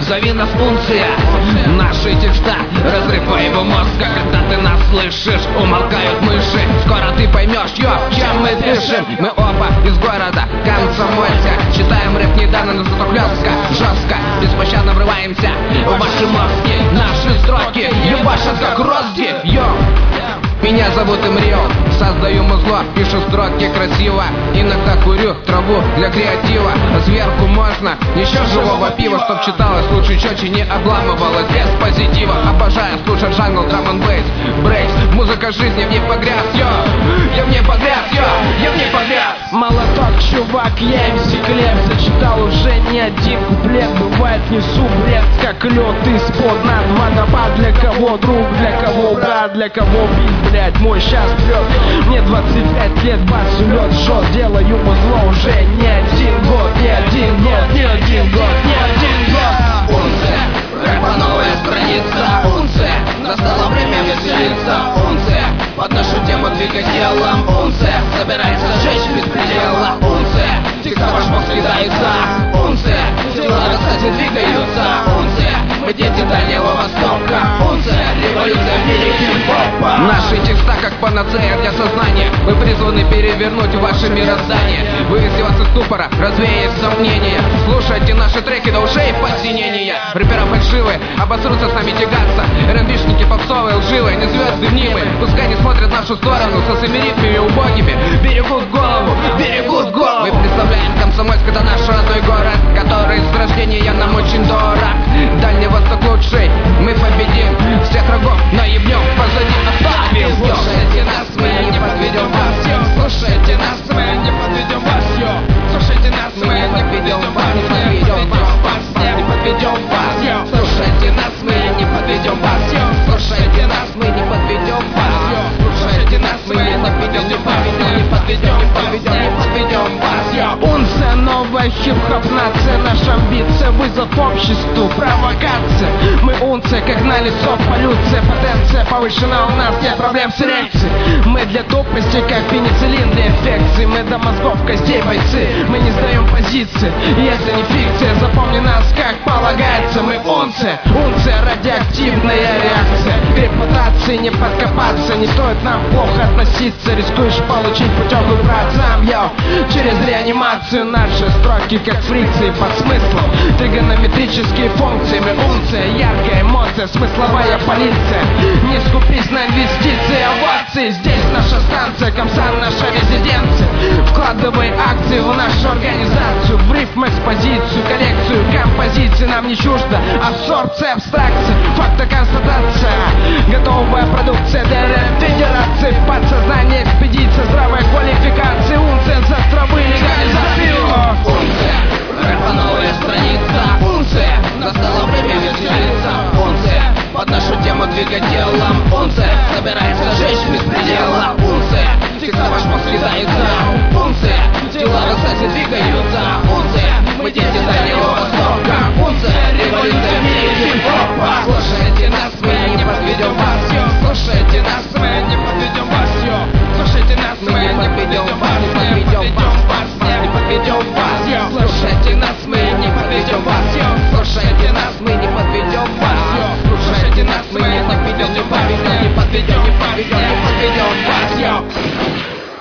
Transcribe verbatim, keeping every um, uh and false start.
зови нас унция. Наши текста разрыв твоего мозга. Когда ты нас слышишь, умолкают мыши. Скоро ты поймешь, йо, чем мы дышим. Мы оба из города комсомольца. Читаем рэп недавно, но зато хлестко, жестко, беспощадно врываемся в ваши мозги. Наши строки ебашат как розги. Йо, меня зовут Эмрион, создаю музло, пишу строки красиво. Иногда курю траву для креатива. Сверху можно еще живого пива, чтоб читалось лучше, четче, не обламывалось без позитива. Обожаю слушать джангл, драм н бейс, брейс. Музыка жизни, в ней погряз, йо. Я в ней погряз, йо, я в ней погряз. Молоток, чувак, я эм си Клеп. Зачитал уже не один куплет. Бывает несу бред, как лед из-под над водопад. Для кого друг, для кого брат, для кого бит, блять, мой щас прет. Мне двадцать пять лет, басу лед жжет. Делаю музло уже не один год. Не один год, не один год, не один год. Унция, рэпа новая страница. Унция, настало время веселиться. Унция, под нашу тему двигать телом. Унция, собирается жечь без предела. Унция, текста ваш мозг съедается. Унция, тела на стазе двигаются. Унция, мы дети Дальнего Востока. Унция, революция в мире хип-хопа. Наши текста как панацея для сознания. Мы призваны перевернуть ваше мироздание, вывести вас из ступора, развеять сомнения. Слушайте наши треки до ушей посинения. Рэпера фальшивые, обосрутся с нами тягаться. эр эн би-шники попсовые, лживые, не звезды мнимые. Пускай не смотрят в нашу сторону со своими ритмами убогими. Берегут голову, берегут голову. Мы представляем Комсомольск, это наш родной город, который с рождения нам очень дорог. Дальний Восток лучший, мы победим. Всех врагов наебнем, позади оставим. Слушайте нас, мы не подведем вас, йо. Слушайте нас, мы не подведем вас, йо. Слушайте нас, мы не подведем вас, не подведем вас, не подведем вас, йо. Слушайте нас, мы не подведем вас, йо. Слушайте нас, мы не подведем вас, йо. Слушайте нас, мы не подведем вас, не подведем вас, не подведем вас, йо. Унция, новая хип-хоп нация. Наша амбиция, вызов обществу, провокация. Мы унция, как налицо полюция. Потенция повышена, у нас нет проблем с эрекцией. Мы для тупости, как пенициллин для инфекции. Мы до мозгов костей бойцы, мы не сдаем позиции. Если не фикция, запомни нас как полагается. Мы унция, унция, радиоактивная реакция. К репутации не подкопаться, не стоит нам плохо относиться. Рискуешь получить путевку к братцам, йо. Через реанимацию наши строки как фрикции под смыслом. Тригонометрические функции, мы унция, яркая эмоция, смысловая полиция. Не скупись на инвестиции, овации. Здесь наша станция, Комсан наша резиденция. Вкладывай акции в нашу организацию, в рифм, экспозицию, коллекцию композиций. Нам не чуждо абсорбция, абстракция, фактоконстатация. Готовая продукция для федерации. Подсознание, экспедиция, здравая квалификация. Унция за травы, легализацию. Унция, рэпа новая страница. Унция, настало время веселиться. Унция, под нашу тему двигать телом. Унция, собирается жечь без предела. Унция, текста ваш мозг съедается. Унция, тела в экстазе двигаются. Унция, мы дети Дальнего Востока. Унция, революция в мире хип-хопа. Слушайте нас, мы не подведем вас, йо. Слушайте нас, мы не подведем вас, йо. Слушайте нас, мы не подведем вас, не подведем вас, не подведем вас, йо. Слушайте нас, мы не подведем вас, йо. Слушайте нас, мы не подведем вас, йо. Слушайте нас, мы не подведем вас, не подведем, не подведем.